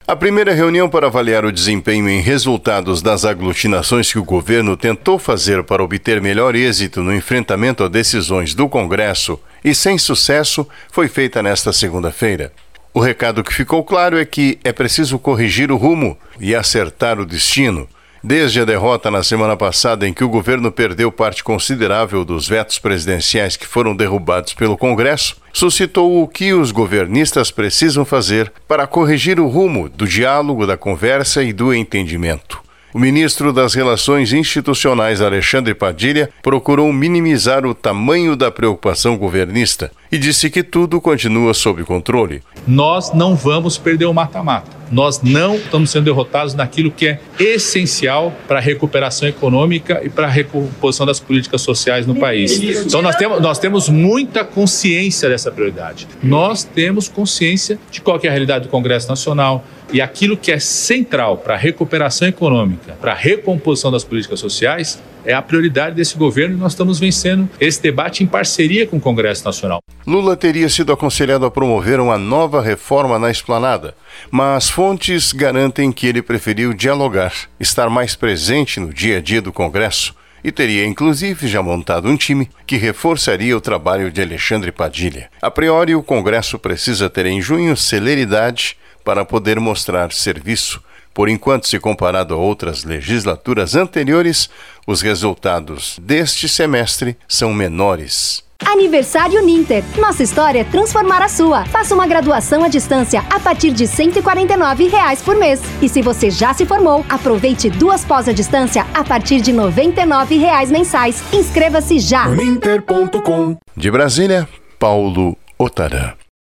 A primeira reunião para avaliar o desempenho em resultados das aglutinações que o governo tentou fazer para obter melhor êxito no enfrentamento a decisões do Congresso e sem sucesso foi feita nesta segunda-feira. O recado que ficou claro é que é preciso corrigir o rumo e acertar o destino. Desde a derrota na semana passada, em que o governo perdeu parte considerável dos vetos presidenciais que foram derrubados pelo Congresso, suscitou o que os governistas precisam fazer para corrigir o rumo do diálogo, da conversa e do entendimento. O ministro das Relações Institucionais, Alexandre Padilha, procurou minimizar o tamanho da preocupação governista e disse que tudo continua sob controle. Nós não vamos perder o mata-mata. Nós não estamos sendo derrotados naquilo que é essencial para a recuperação econômica e para a recomposição das políticas sociais no país. Então nós temos muita consciência dessa prioridade. Nós temos consciência de qual que é a realidade do Congresso Nacional e aquilo que é central para a recuperação econômica, para a recomposição das políticas sociais, é a prioridade desse governo e nós estamos vencendo esse debate em parceria com o Congresso Nacional. Lula teria sido aconselhado a promover uma nova reforma na esplanada, mas fontes garantem que ele preferiu dialogar, estar mais presente no dia a dia do Congresso e teria inclusive já montado um time que reforçaria o trabalho de Alexandre Padilha. A priori, o Congresso precisa ter em junho celeridade para poder mostrar serviço. Por enquanto, se comparado a outras legislaturas anteriores, os resultados deste semestre são menores. Aniversário Ninter. Nossa história é transformar a sua. Faça uma graduação à distância a partir de R$ 149 por mês. E se você já se formou, aproveite 2 pós à distância a partir de R$ 99 mensais. Inscreva-se já. Ninter.com. De Brasília, Paulo Otarã.